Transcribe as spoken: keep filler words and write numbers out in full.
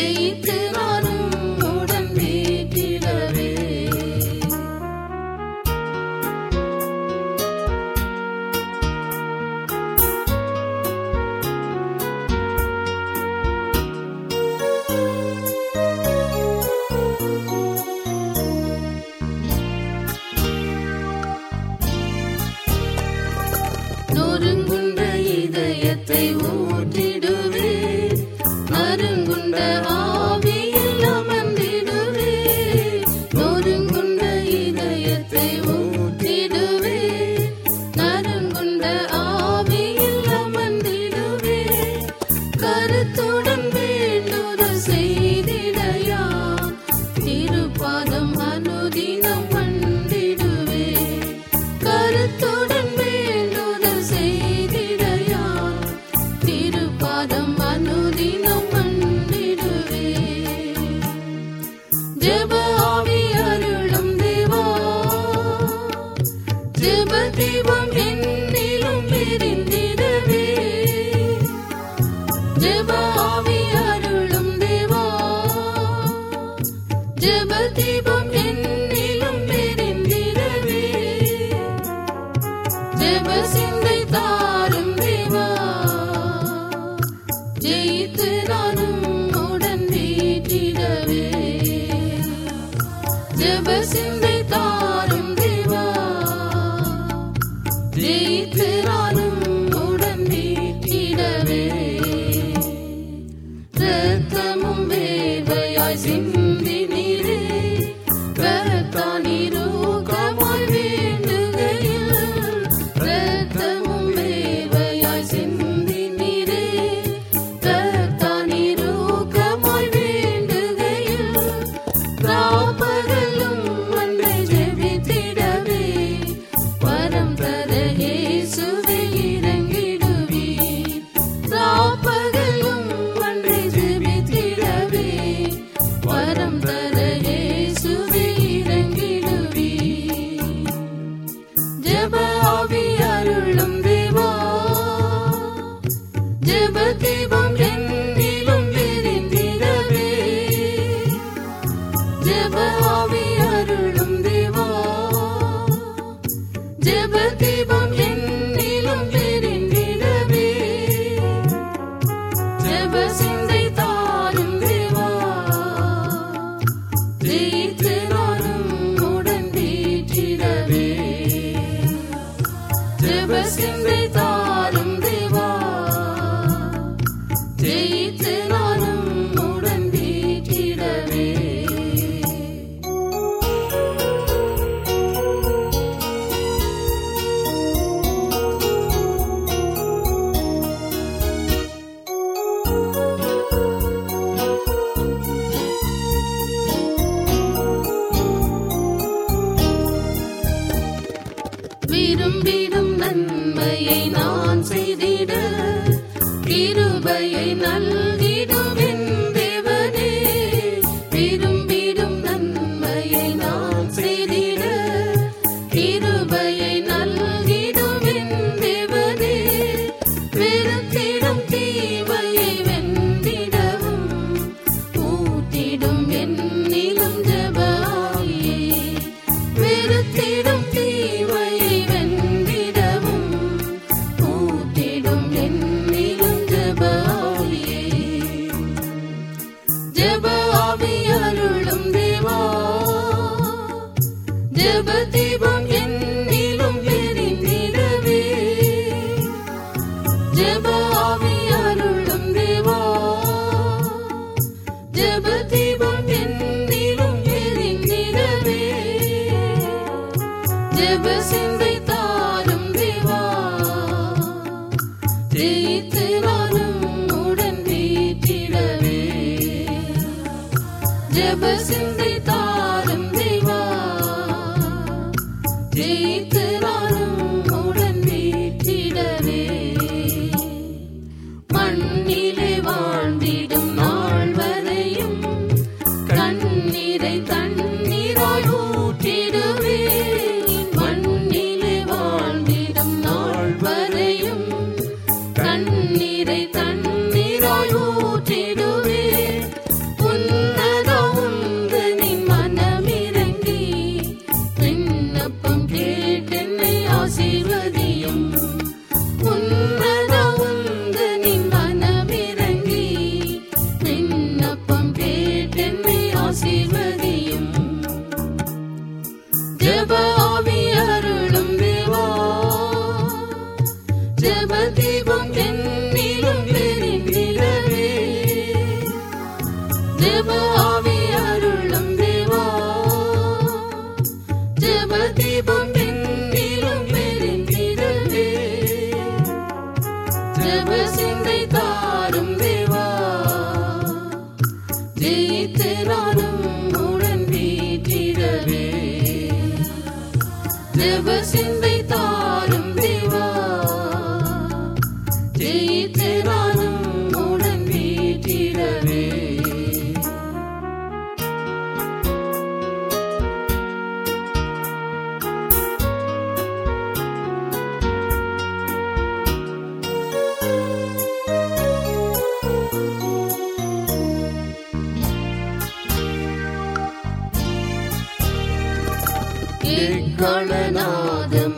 ஜெயித்து நானும் உடன் வீட்டிடவே. நொறுங்குண்ட இதயத்தை ஊற்றிடுவே, நறுங்குண்ட ஆவியில் அமர்ந்திடுவே. நொறுங்குண்ட இதயத்தை ஊற்றிடுவே, நறுங்குண்ட ஆவியில் அமர்ந்திடுவே. கருத்துடன் வேண்டுதல் செய்திடையா, திருப்பாதம் அனுதினம் கண்டிடுவே. கருத்துடன் வேண்டுதல் செய்திடையா, திருப்பாதம் அனுதினம் கண்டிடுவே. ஜெப ஆவி அருளும் தேவா, ஜெப தீபம் என்னிலும் எரிந்திடவே. ஜெப ஆவி அருளும் தேவா, ஜெப தீபம் என்னிலும் எரிந்திடவே. ஜெப சிந்தை தாரும் தேவா, ஜெயித்து நானும் உடன் வீட்டிடவே. ஜெப சிந்தை தாரும் தேவா, ஜெயித்து நானும் உடன் வீட்டிடவே. இரத்தமும் வேர்வையாய் சிந்தி நீரே, இரத்தானிரூக்கமாய் வேண்டுகையில். இரத்தமும் வேர்வையாய் சிந்தி நீரே, இரத்தானிரூக்கமாய் வேண்டுகையில். ராப்பகலும் ஒன்றை ஜெபித்திடவே, வரம் தர இயேசுவே இறங்கிடுவீர். ராப்பகலும் ஒன்றை ஜெபித்திடவே, வரம் தர இயேசுவே இறங்கிடுவீர். ஜெப ஆவி அருளும் தேவா, ஜெப தீபம் என்னிலும் எரிந்திடவே. ஜெப ஆவி அருளும் தேவா, ஜெப தீபம் என்னிலும் எரிந்திடவே. ஜெப சிந்தை தாரும் தேவா, ஜெயித்து நானும் உடன் வீட்டிடவே. ஜெப சிந்தை தாரும் தேவா, ஜெயித்து நானும் உடன் வீட்டிடவே. விரும்பிடும் நன்மையை நான் செய்திட, கிருபையை நல்கிடுவேன் தேவனே. விரும்பிடும் நன்மையை நான் செய்திட, கிருபையை நல்கிடுவேன் தேவனே. வெறுத்திடும் தீமையை வென்றிடவும், ஊட்டிடும் என்னிலும் ஜெப ஆவியே. வெறுத்திடும் தீமையை வென்றிடவும், ஊட்டிடும் என்னிலும் ஜெப ஆவியே. ஜெப ஆவி அருளும் தேவா, ஜெப தீபம் என்னிலும் எரிந்திடவே. ஜெப ஆவி அருளும் தேவா, ஜெப தீபம் என்னிலும் எரிந்திடவே. ஜெப சிந்தை தாரும் தேவா, ஜெயித்து நானும் உடன் வீட்டிடவே. ஜெப சிந்தை தாரும் தேவா, ஜெயித்து நானும் உடன் வீட்டிடவே. மண்ணிலே வாழ்ந்திடும் நாள் வரையும், கண்ணீரை தண்ணீராய் ஊற்றிடுவே. மண்ணிலே வாழ்ந்திடும் நாள் வரையும், கண்ணீரை தண்ணீராய் ஊற்றிடுவே. எக்களநாதம்